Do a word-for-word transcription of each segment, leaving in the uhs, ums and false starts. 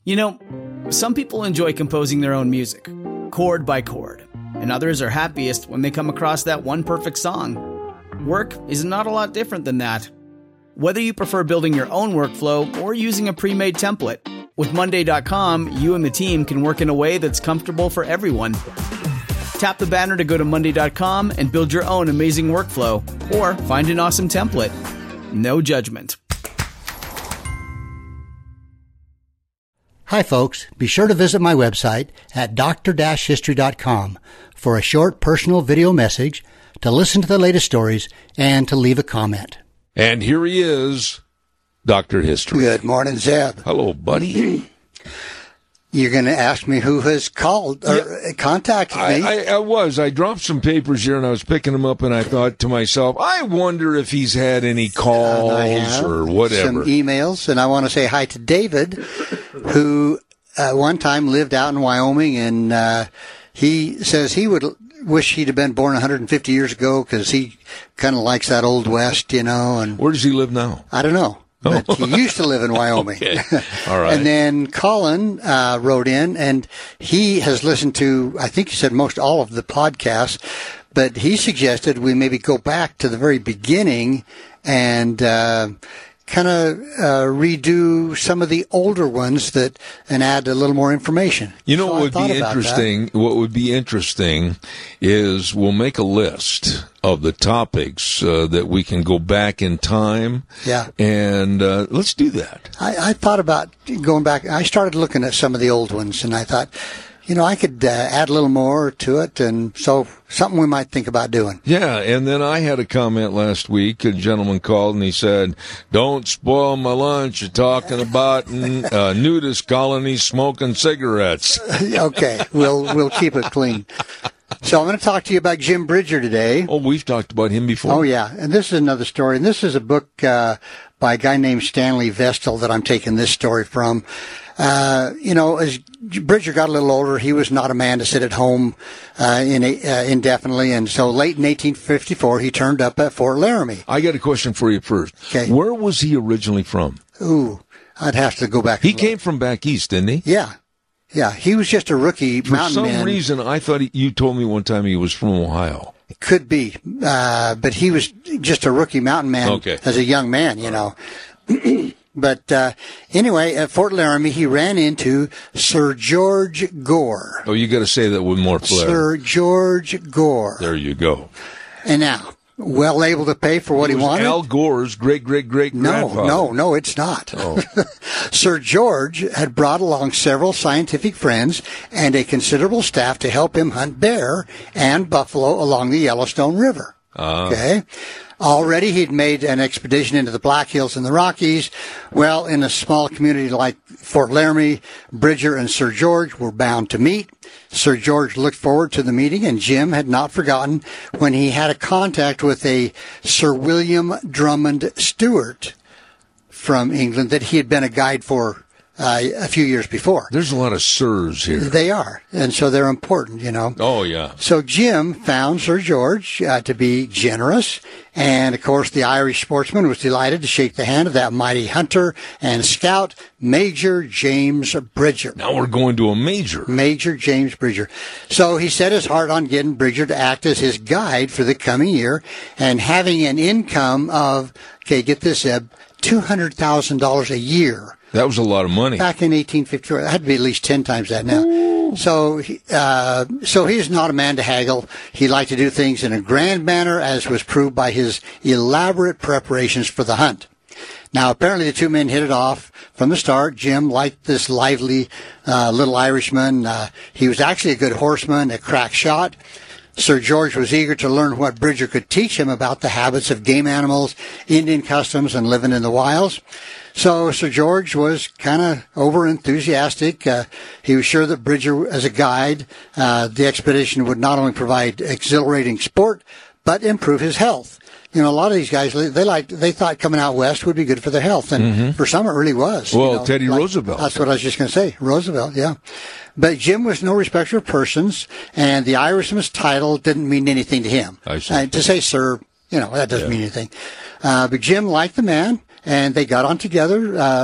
You know, some people enjoy composing their own music, chord by chord, and others are happiest when they come across that one perfect song. Work is not a lot different than that. Whether you prefer building your own workflow or using a pre-made template, with Monday dot com, you and the team can work in a way that's comfortable for everyone. Tap the banner to go to Monday dot com and build your own amazing workflow, or find an awesome template. No judgment. Hi folks, be sure to visit my website at d r dash history dot com for a short personal video message, to listen to the latest stories, and to leave a comment. And here he is, Doctor History. Good morning, Zeb. Hello, buddy. You're going to ask me who has called or yeah, contacted me. I, I, I was. I dropped some papers here, and I was picking them up, and I thought to myself, I wonder if he's had any calls uh, or whatever. Some emails, and I want to say hi to David, who uh, one time lived out in Wyoming, and uh, he says he would wish he'd have been born one hundred fifty years ago because he kind of likes that old West, you know. And where does he live now? I don't know. But he used to live in Wyoming. Okay. All right. And then Colin uh, wrote in, and he has listened to, I think he said most all of the podcasts, but he suggested we maybe go back to the very beginning and uh, kind of uh, redo some of the older ones that and add a little more information. You know so what would be interesting? That. What would be interesting is we'll make a list of the topics uh, that we can go back in time. Yeah. And uh, let's do that. I, I thought about going back. I started looking at some of the old ones, and I thought, you know, I could uh, add a little more to it, and so something we might think about doing. Yeah, and then I had a comment last week. A gentleman called, and he said, don't spoil my lunch. You're talking about uh, nudist colonies smoking cigarettes. Okay, we'll we'll keep it clean. So I'm going to talk to you about Jim Bridger today. Oh, we've talked about him before. Oh, yeah, and this is another story, and this is a book uh, by a guy named Stanley Vestal that I'm taking this story from. Uh, you know, as Bridger got a little older, he was not a man to sit at home uh, in a, uh, indefinitely, and so late in eighteen fifty-four, he turned up at Fort Laramie. I got a question for you first. Okay. Where was he originally from? Ooh, I'd have to go back. He and came look. from back east, didn't he? Yeah. Yeah, he was just a rookie for mountain man. For some reason, I thought he, you told me one time he was from Ohio. It could be, uh, but he was just a rookie mountain man okay. as a young man, you know. But uh, anyway, at Fort Laramie, he ran into Sir George Gore. Oh, you got to say that with more flair. Sir George Gore. There you go. And now, well able to pay for what it he was wanted. Al Gore's great great great grandfather. No, no, no, it's not. Oh. Sir George had brought along several scientific friends and a considerable staff to help him hunt bear and buffalo along the Yellowstone River. Uh. Okay. Already he'd made an expedition into the Black Hills and the Rockies. Well, in a small community like Fort Laramie, Bridger and Sir George were bound to meet. Sir George looked forward to the meeting, and Jim had not forgotten when he had a contact with a Sir William Drummond Stewart from England that he had been a guide for uh, a few years before. There's a lot of sirs here. They are, and so they're important, you know. Oh, yeah. So Jim found Sir George uh, to be generous, and, of course, the Irish sportsman was delighted to shake the hand of that mighty hunter and scout, Major James Bridger. Now we're going to a major. Major James Bridger. So he set his heart on getting Bridger to act as his guide for the coming year, and having an income of, okay, get this, Eb, two hundred thousand dollars a year. That was a lot of money. Back in eighteen fifty-four. It had to be at least ten times that now. Ooh. So, uh, so he's not a man to haggle. He liked to do things in a grand manner, as was proved by his elaborate preparations for the hunt. Now, apparently the two men hit it off from the start. Jim liked this lively uh, little Irishman. Uh, he was actually a good horseman, a crack shot. Sir George was eager to learn what Bridger could teach him about the habits of game animals, Indian customs, and living in the wilds. So Sir George was kind of over-enthusiastic. Uh, he was sure that Bridger, as a guide, uh, the expedition would not only provide exhilarating sport, but improve his health. You know, a lot of these guys, they liked, they thought coming out west would be good for their health, and mm-hmm. for some it really was. Well, you know, Teddy like, Roosevelt. That's what I was just going to say. Roosevelt, yeah. But Jim was no respecter of persons, and the Irishman's title didn't mean anything to him. I see. Uh, to say sir, you know, that doesn't yeah. mean anything. Uh, but Jim liked the man, and they got on together uh,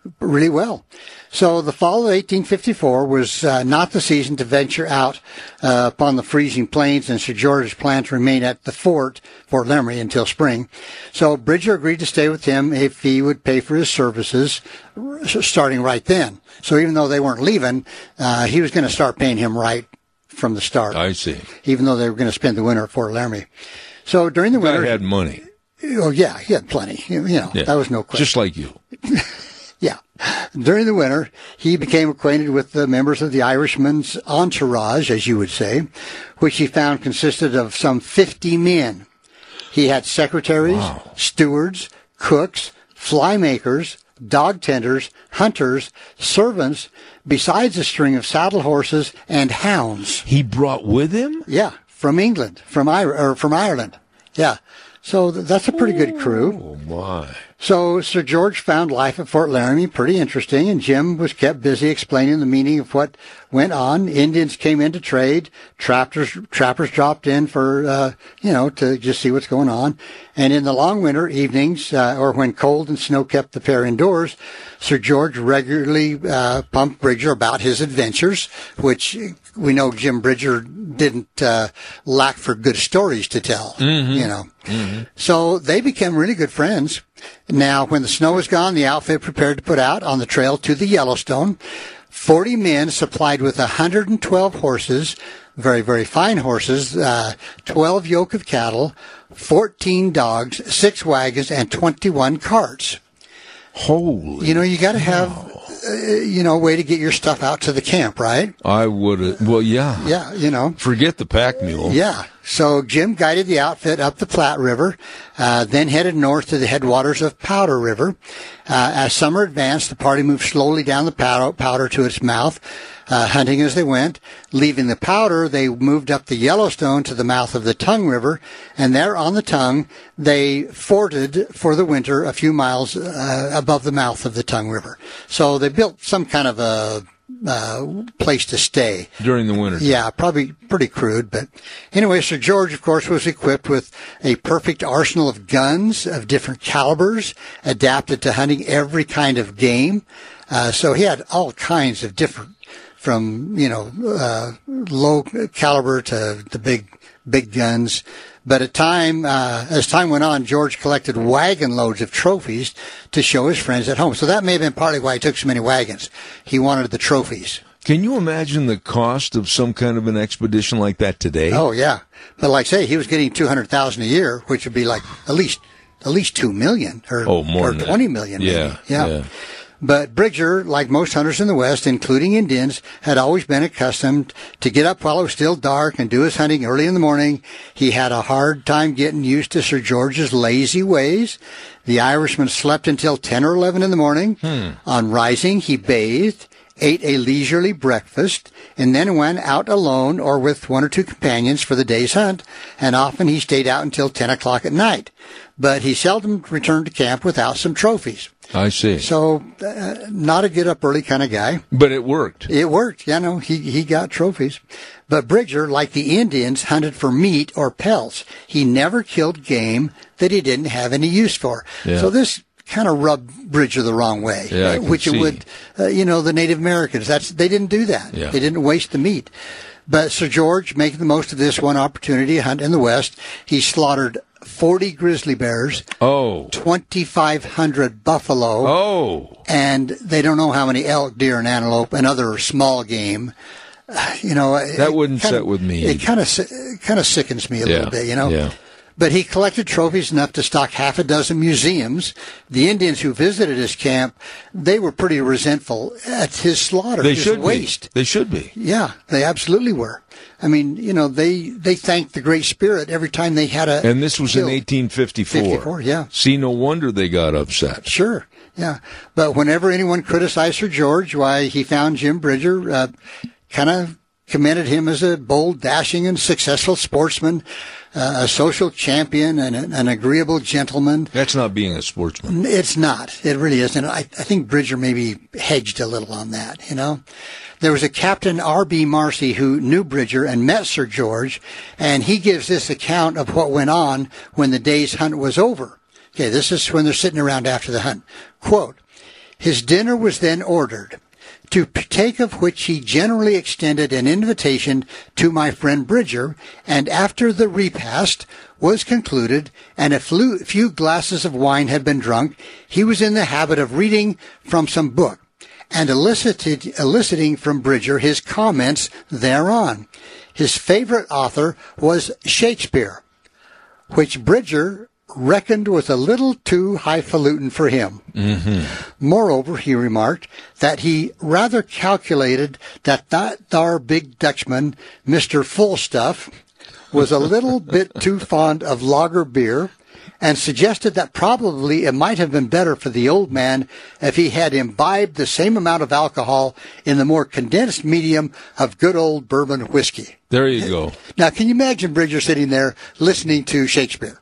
really well. So the fall of eighteen fifty-four was uh, not the season to venture out uh, upon the freezing plains, and Sir George planned to remain at the fort, Fort Lemery, until spring. So Bridger agreed to stay with him if he would pay for his services, starting right then. So even though they weren't leaving, uh, he was going to start paying him right from the start. I see. Even though they were going to spend the winter at Fort Lemery. So during the winter... Guy had money. Oh, yeah, he had plenty. You know, yeah. that was no question. Just like you. Yeah. During the winter, he became acquainted with the members of the Irishman's entourage, as you would say, which he found consisted of some fifty men. He had secretaries, wow. stewards, cooks, fly makers, dog tenders, hunters, servants, besides a string of saddle horses and hounds. He brought with him? Yeah, from England, from I- or from Ireland. Yeah. So th- that's a pretty good crew. Oh, my. So Sir George found life at Fort Laramie pretty interesting, and Jim was kept busy explaining the meaning of what went on. Indians came in to trade. Trappers, trappers dropped in for, uh, you know, to just see what's going on. And in the long winter evenings, uh, or when cold and snow kept the pair indoors, Sir George regularly uh, pumped Bridger about his adventures, which we know Jim Bridger didn't uh, lack for good stories to tell, mm-hmm. you know. Mm-hmm. So they became really good friends. Now, when the snow was gone, the outfit prepared to put out on the trail to the Yellowstone. Forty men supplied with one hundred twelve horses, very, very fine horses, uh, twelve yoke of cattle, fourteen dogs, six wagons, and twenty-one carts. Holy. You know, you got to have, uh, you know, a way to get your stuff out to the camp, right? I would have, well, yeah. Yeah, you know. Forget the pack mule. Yeah. So Jim guided the outfit up the Platte River, uh, then headed north to the headwaters of Powder River. Uh, as summer advanced, the party moved slowly down the Powder, Powder to its mouth, uh, hunting as they went. Leaving the Powder, they moved up the Yellowstone to the mouth of the Tongue River, and there on the Tongue, they forted for the winter a few miles uh, above the mouth of the Tongue River. So they built some kind of a Uh, place to stay. During the winter. Yeah, probably pretty crude. But anyway, Sir George, of course, was equipped with a perfect arsenal of guns of different calibers, adapted to hunting every kind of game. Uh, so he had all kinds of different, from, you know, uh, low caliber to the big, big guns. But at time, uh, as time went on, George collected wagon loads of trophies to show his friends at home. So that may have been partly why he took so many wagons. He wanted the trophies. Can you imagine the cost of some kind of an expedition like that today? Oh, yeah. But like I say, he was getting two hundred thousand dollars a year, which would be like at least, at least two million dollars or, oh, more or than twenty million dollars yeah, maybe. Yeah. yeah. But Bridger, like most hunters in the West, including Indians, had always been accustomed to get up while it was still dark and do his hunting early in the morning. He had a hard time getting used to Sir George's lazy ways. The Irishman slept until ten or eleven in the morning. Hmm. On rising, he bathed, ate a leisurely breakfast, and then went out alone or with one or two companions for the day's hunt, and often he stayed out until ten o'clock at night. But he seldom returned to camp without some trophies. I see. So, uh, not a get-up-early kind of guy. But it worked. It worked. You know, he, he got trophies. But Bridger, like the Indians, hunted for meat or pelts. He never killed game that he didn't have any use for. Yeah. So this kind of rubbed Bridger the wrong way, yeah, uh, which see. it would, uh, you know, the Native Americans. That's they didn't do that. Yeah. They didn't waste the meat. But Sir George, making the most of this one opportunity to hunt in the West, he slaughtered forty grizzly bears, oh, twenty-five hundred buffalo, oh, and they don't know how many elk, deer, and antelope, and other small game. Uh, you know, that it, wouldn't kinda, set with me. It kind of kind of sickens me a yeah. little bit, you know. Yeah. But he collected trophies enough to stock half a dozen museums. The Indians who visited his camp, they were pretty resentful at his slaughter, they his should waste. Be. They should be. Yeah, they absolutely were. I mean, you know, they, they thanked the Great Spirit every time they had a And this was kill. in eighteen fifty-four. fifty-four, yeah. See, no wonder they got upset. Sure, yeah. But whenever anyone criticized Sir George, why, he found Jim Bridger uh, kind of commended him as a bold, dashing, and successful sportsman, uh, a social champion, and an, an agreeable gentleman. That's not being a sportsman. It's not. It really isn't. I, I think Bridger maybe hedged a little on that, you know. There was a Captain R B Marcy who knew Bridger and met Sir George, and he gives this account of what went on when the day's hunt was over. Okay, this is when they're sitting around after the hunt. Quote, His dinner was then ordered, to partake of which he generally extended an invitation to my friend Bridger, and after the repast was concluded and a few glasses of wine had been drunk, he was in the habit of reading from some book and elicited, eliciting from Bridger his comments thereon. His favorite author was Shakespeare, which Bridger reckoned was a little too highfalutin for him. Mm-hmm. Moreover, he remarked that he rather calculated that that thar big Dutchman, Mister Fullstuff, was a little bit too fond of lager beer, and suggested that probably it might have been better for the old man if he had imbibed the same amount of alcohol in the more condensed medium of good old bourbon whiskey. There you go. Now, can you imagine Bridger sitting there listening to Shakespeare?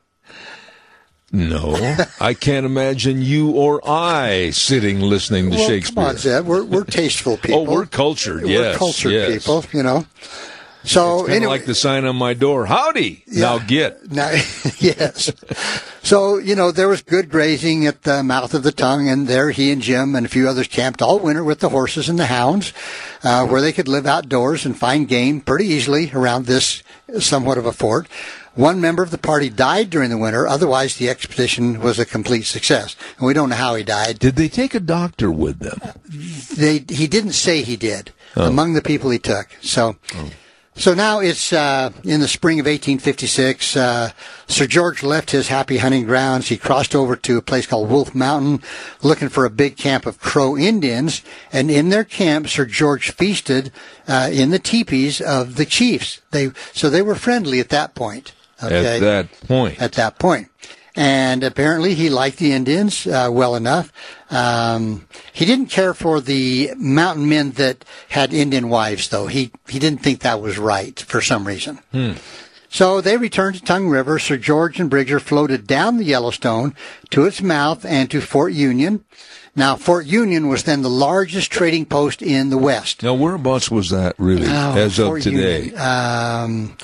No, I can't imagine you or I sitting listening to well, Shakespeare. Come on, Zeb. We're, we're tasteful people. Oh, we're cultured, yes. We're cultured yes. people, you know. So it's kind anyway, of like the sign on my door, howdy, yeah, now get. Now, yes. So, you know, there was good grazing at the mouth of the Tongue, and there he and Jim and a few others camped all winter with the horses and the hounds, uh, where they could live outdoors and find game pretty easily around this somewhat of a fort. One member of the party died during the winter. Otherwise, the expedition was a complete success. And we don't know how he died. Did they take a doctor with them? They, he didn't say he did oh. among the people he took. So, oh. so now it's uh, in the spring of eighteen fifty-six. Uh, Sir George left his happy hunting grounds. He crossed over to a place called Wolf Mountain, looking for a big camp of Crow Indians. And in their camp, Sir George feasted uh, in the teepees of the chiefs. They so they were friendly at that point. Okay. At that point. At that point. And apparently he liked the Indians uh, well enough. Um, he didn't care for the mountain men that had Indian wives, though. He, he didn't think that was right for some reason. Hmm. So they returned to Tongue River. Sir George and Bridger floated down the Yellowstone to its mouth and to Fort Union. Now, Fort Union was then the largest trading post in the West. Now, whereabouts was that, really, oh, as Fort of today? Union. Um...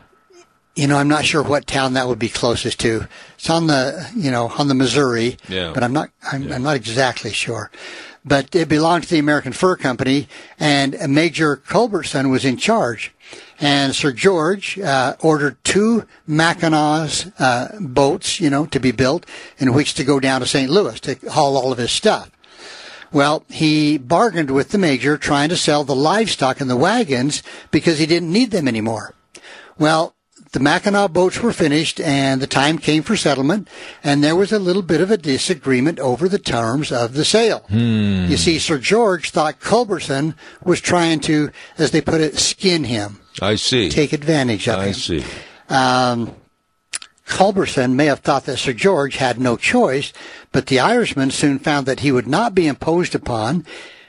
You know, I'm not sure what town that would be closest to. It's on the, you know, on the Missouri, yeah. but I'm not, I'm, yeah. I'm not exactly sure. But it belonged to the American Fur Company, and Major Culbertson was in charge. And Sir George uh, ordered two Mackinac uh, boats, you know, to be built, in which to go down to Saint Louis to haul all of his stuff. Well, he bargained with the Major, trying to sell the livestock and the wagons because he didn't need them anymore. Well, the Mackinac boats were finished, and the time came for settlement, and there was a little bit of a disagreement over the terms of the sale. Hmm. You see, Sir George thought Culbertson was trying to, as they put it, skin him. I see. Take advantage of I him. I see. Um, Culbertson may have thought that Sir George had no choice, but the Irishman soon found that he would not be imposed upon.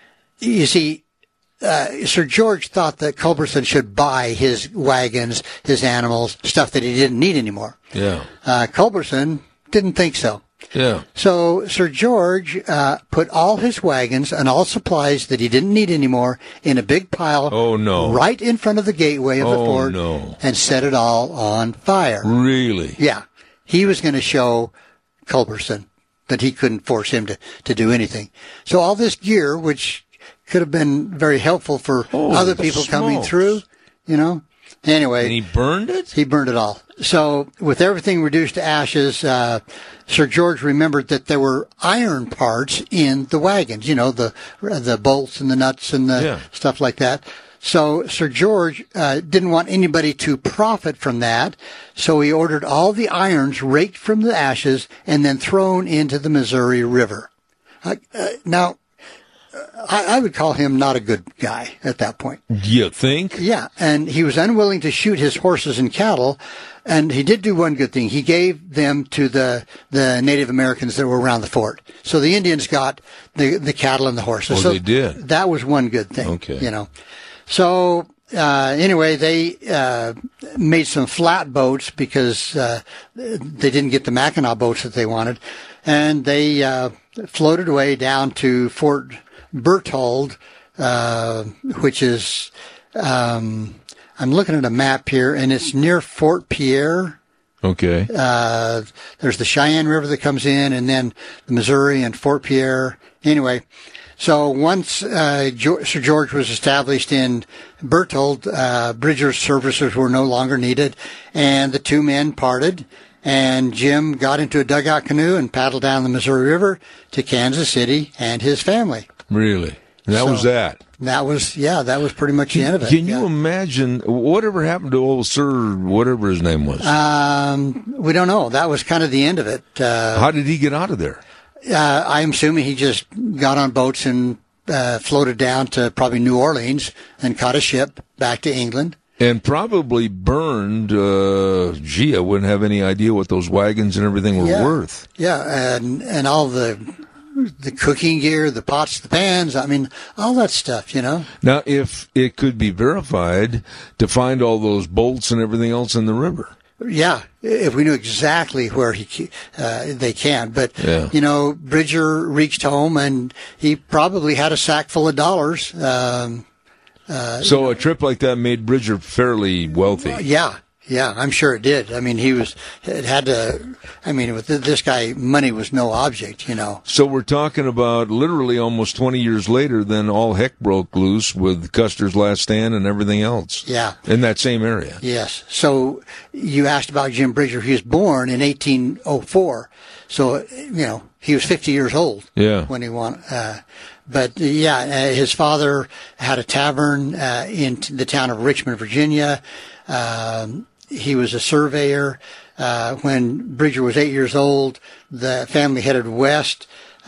You see, Uh, Sir George thought that Culbertson should buy his wagons, his animals, stuff that he didn't need anymore. Yeah. Uh, Culbertson didn't think so. Yeah. So Sir George uh, put all his wagons and all supplies that he didn't need anymore in a big pile. Oh, no. Right in front of the gateway of oh, the fort. No. And set it all on fire. Really? Yeah. He was going to show Culbertson that he couldn't force him to, to do anything. So all this gear, which could have been very helpful for oh, other people smokes. coming through, you know. Anyway. And he burned it? He burned it all. So with everything reduced to ashes, uh, Sir George remembered that there were iron parts in the wagons, you know, the the bolts and the nuts and the yeah. stuff like that. So Sir George uh, didn't want anybody to profit from that, so he ordered all the irons raked from the ashes and then thrown into the Missouri River. Uh, uh, now, I, I would call him not a good guy at that point. You think? Yeah, and he was unwilling to shoot his horses and cattle, and he did do one good thing. He gave them to the the Native Americans that were around the fort. So the Indians got the the cattle and the horses. Oh, so they did. That was one good thing. Okay. You know. So uh, anyway, they uh, made some flat boats because uh, they didn't get the Mackinac boats that they wanted, and they uh, floated away down to Fort Berthold, uh, which is, um, I'm looking at a map here, and it's near Fort Pierre. Okay. Uh, there's the Cheyenne River that comes in, and then the Missouri and Fort Pierre, Anyway, so once uh, George, Sir George was established in Berthold, uh, Bridger's services were no longer needed, and the two men parted. And Jim got into a dugout canoe and paddled down the Missouri River to Kansas City and his family. Really? That So, was that. That was, yeah, that was pretty much the end of it. Can you yeah. imagine whatever happened to old Sir, whatever his name was? Um, we don't know. That was kind of the end of it. Uh, How did he get out of there? uh, I'm assuming he just got on boats and uh, floated down to probably New Orleans and caught a ship back to England. And probably burned, uh, gee, I wouldn't have any idea what those wagons and everything were Yeah. worth. Yeah, and and all the the cooking gear, the pots, the pans, I mean, all that stuff, you know. Now, if it could be verified to find all those bolts and everything else in the river. Yeah, if we knew exactly where he uh, they can. But, Yeah. you know, Bridger reached home, and he probably had a sack full of dollars. Um, So a trip like that made Bridger fairly wealthy. yeah, yeah, I'm sure it did. I mean, he was, it had to, I mean, with this guy, money was no object, you know. So we're talking about literally almost twenty years later, then all heck broke loose with Custer's Last Stand and everything else. Yeah. In that same area. Yes. So you asked about Jim Bridger. He was born in eighteen oh four. So, you know, he was fifty years old Yeah. when he won. Uh, but, uh, yeah, uh, his father had a tavern uh, in t- the town of Richmond, Virginia. Um, he was a surveyor. Uh, when Bridger was eight years old, the family headed west.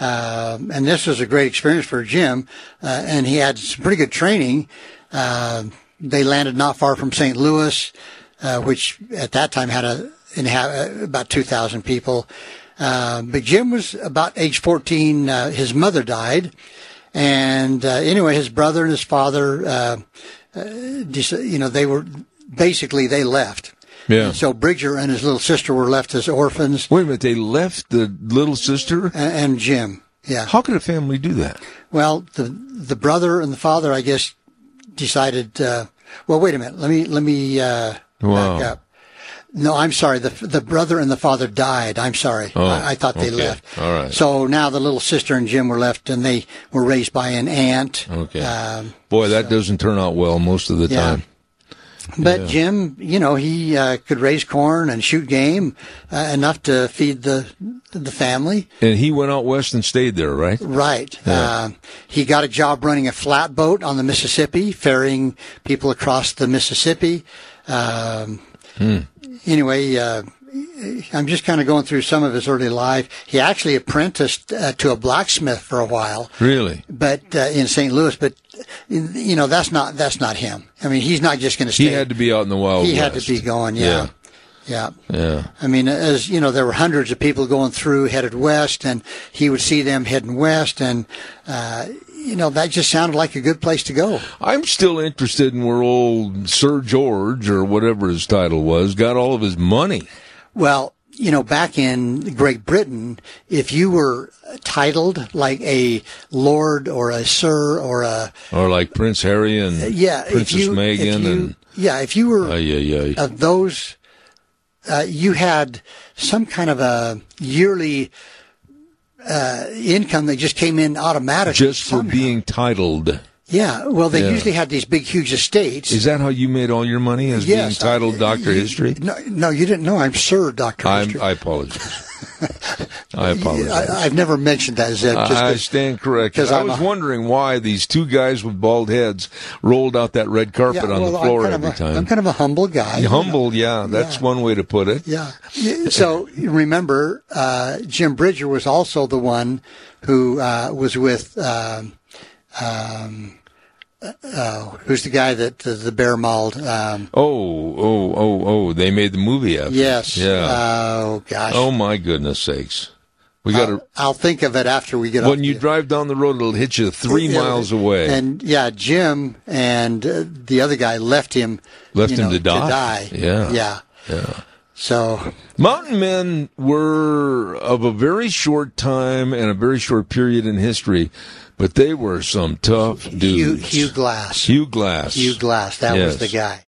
Um, and this was a great experience for Jim. Uh, and he had some pretty good training. Uh, they landed not far from Saint Louis, uh, which at that time had a, inha- about two thousand people. Uh, but Jim was about age fourteen. Uh, his mother died. And, uh, anyway, his brother and his father, uh, uh, you know, they were, basically they left. Yeah. And so Bridger and his little sister were left as orphans, Wait a minute, they left the little sister? and, and Jim. Yeah. How could a family do that? Well, the, the brother and the father, I guess, decided, uh, well, wait a minute. Let me, let me, uh, Wow. back up. No, I'm sorry. The the brother and the father died. I'm sorry. Oh, I, I thought they okay. left. All right. So now the little sister and Jim were left, and they were raised by an aunt. Okay. Um, Boy, that doesn't turn out well most of the Yeah. time. but Yeah. Jim, you know, he uh, could raise corn and shoot game uh, enough to feed the the family. And he went out west and stayed there, right? Right. Yeah. Uh, he got a job running a flatboat on the Mississippi, ferrying people across the Mississippi. Um, Hmm. Anyway, uh, I'm just kind of going through some of his early life. He actually apprenticed uh, to a blacksmith for a while, Really? but uh, in Saint Louis. But you know, that's not that's not him. I mean, he's not just going to stay. He had to be out in the wild He had west. to be going. Yeah. Yeah. Yeah. I mean, as you know, there were hundreds of people going through, headed west, and he would see them heading west, and uh, you know, that just sounded like a good place to go. I'm still interested in where old Sir George, or whatever his title was, got all of his money. Well, you know, back in Great Britain, if you were titled like a lord or a sir or a Or like Prince Harry and yeah, Princess if you, Meghan if you, and yeah, if you were uh, yeah, yeah. of those, uh, you had some kind of a yearly uh, income that just came in automatically. just for somehow. being titled. Yeah, well, they Yeah. usually had these big, huge estates. Is that how you made all your money, as being Yes, titled I- Doctor you- History? No, no, you didn't know. I'm Sir Doctor I'm, History. I apologize. I apologize. I, I've never mentioned that, Zeb. Just I 'cause- stand corrected. 'cause I I'm was a- wondering why these two guys with bald heads rolled out that red carpet yeah, on well, the I'm floor kind every of a, time. I'm kind of a humble guy. you know. Humble, yeah, that's Yeah. one way to put it. Yeah. So you remember, uh, Jim Bridger was also the one who uh, was with. Um, um, uh, who's the guy that uh, the bear mauled? Um, Oh, oh, oh, oh! They made the movie after. yes. Yeah. Oh gosh. oh my goodness sakes! We got to. I'll, I'll think of it after we get off. When you the- drive down the road, it'll hit you three Yeah, miles away. And yeah, Jim and uh, the other guy left him. Left you him know, to die. die. Yeah. Yeah. yeah. So Mountain men were of a very short time and a very short period in history, but they were some tough Hugh, dudes. Hugh Glass. Hugh Glass. Hugh Glass. That was Yes. the guy.